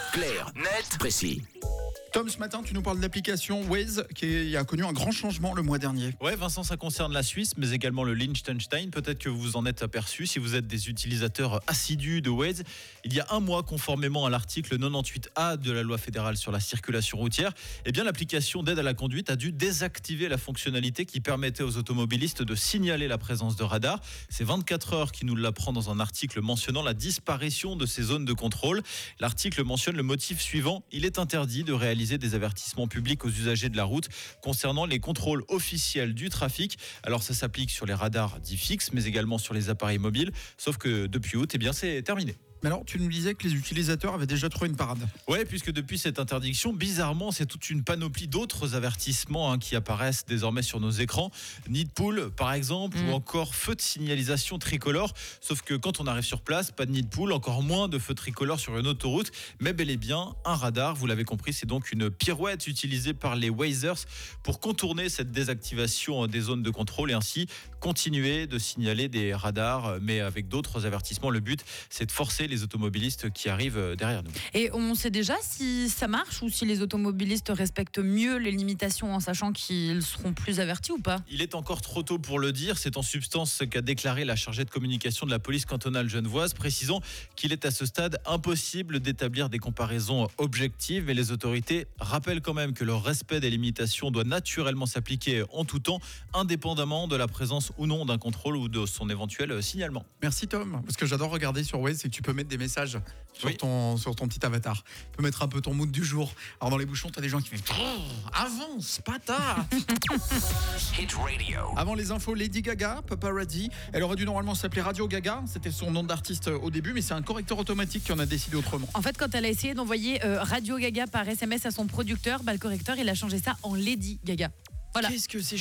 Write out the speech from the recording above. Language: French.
Clair, net, précis. Tom, ce matin, tu nous parles de l'application Waze qui a connu un grand changement le mois dernier. Ouais, Vincent, ça concerne la Suisse, mais également le Liechtenstein. Peut-être que vous vous en êtes aperçu si vous êtes des utilisateurs assidus de Waze. Il y a un mois, conformément à l'article 98A de la loi fédérale sur la circulation routière, eh bien, l'application d'aide à la conduite a dû désactiver la fonctionnalité qui permettait aux automobilistes de signaler la présence de radars. C'est 24 heures qui nous l'apprend dans un article mentionnant la disparition de ces zones de contrôle. L'article mentionne le motif suivant: il est interdit de réaliser des avertissements publics aux usagers de la route concernant les contrôles officiels du trafic. Alors ça s'applique sur les radars dits fixes, mais également sur les appareils mobiles. Sauf que depuis août, eh bien, c'est terminé. Mais alors, tu nous disais que les utilisateurs avaient déjà trouvé une parade. Ouais, puisque depuis cette interdiction, bizarrement, c'est toute une panoplie d'autres avertissements qui apparaissent désormais sur nos écrans. Nid de poule, par exemple, ou encore feu de signalisation tricolore. Sauf que quand on arrive sur place, pas de nid de poule, encore moins de feu tricolore sur une autoroute, mais bel et bien un radar. Vous l'avez compris, c'est donc une pirouette utilisée par les Wazers pour contourner cette désactivation des zones de contrôle et ainsi continuer de signaler des radars, mais avec d'autres avertissements. Le but, c'est de forcer les automobilistes qui arrivent derrière nous. Et on sait déjà si ça marche ou si les automobilistes respectent mieux les limitations en sachant qu'ils seront plus avertis ou pas? Il est encore trop tôt pour le dire. C'est en substance ce qu'a déclaré la chargée de communication de la police cantonale genevoise, précisant qu'il est à ce stade impossible d'établir des comparaisons objectives. Mais les autorités rappellent quand même que le respect des limitations doit naturellement s'appliquer en tout temps, indépendamment de la présence ou non d'un contrôle ou de son éventuel signalement. Merci Tom, parce que j'adore regarder sur Waze, c'est que tu peux mettre des messages sur ton petit avatar. Tu peux mettre un peu ton mood du jour. Alors dans les bouchons, t'as des gens qui font avance, pas tard. Hit Radio. Avant les infos, Lady Gaga, Paparazzi. Elle aurait dû normalement s'appeler Radio Gaga. C'était son nom d'artiste au début, mais c'est un correcteur automatique qui en a décidé autrement. En fait, quand elle a essayé d'envoyer Radio Gaga par SMS à son producteur, le correcteur, il a changé ça en Lady Gaga. Voilà. Qu'est-ce que c'est